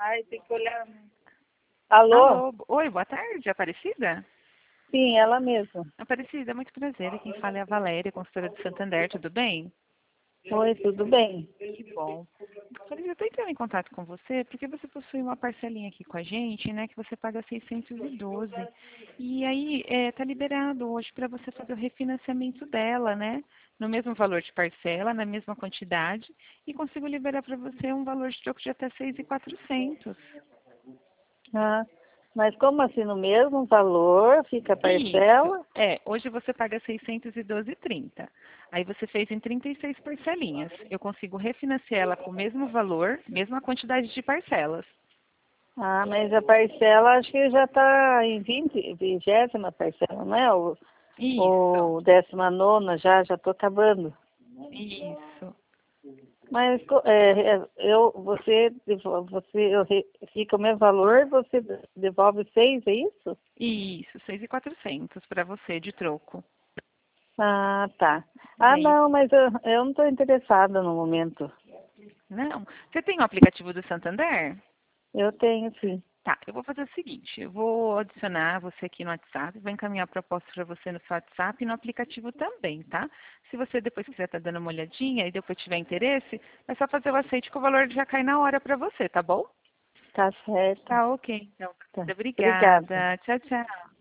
Ai, tem que olhar. Alô? Alô, oi, boa tarde, Aparecida? Sim, ela mesma. Aparecida, muito prazer. Quem fala é a Valéria, consultora de Santander, tudo bem? Oi, tudo bem? Que bom. Aparecida, eu estou entrando em contato com você porque você possui uma parcelinha aqui com a gente, né, que você paga 612. E aí, tá liberado hoje para você fazer o refinanciamento dela, né? No mesmo valor de parcela, na mesma quantidade, e consigo liberar para você um valor de troco de até 6.400. Ah, mas como assim, no mesmo valor, fica a Isso. parcela? Hoje você paga 612,30. Aí você fez em 36 parcelinhas. Eu consigo refinanciar ela com o mesmo valor, mesma quantidade de parcelas. Ah, mas a parcela acho que já está em 20ª parcela, não é? Isso, Ou 19ª já estou acabando. isso, Mas fica o mesmo valor, você devolve 6, é isso? isso. 6.400 para você de troco. Ah, tá. E Ah, aí, não, mas eu não estou interessada no momento. não. Você tem o aplicativo do Santander? Eu tenho, sim. Tá, eu vou fazer o seguinte, eu vou adicionar você aqui no WhatsApp, vou encaminhar a proposta para você no seu WhatsApp e no aplicativo também, tá? Se você depois quiser estar dando uma olhadinha e depois tiver interesse, é só fazer o aceite que o valor já cai na hora para você, tá bom? Tá certo. Tá ok, então. Tá. Obrigada. Obrigada. Tchau, tchau.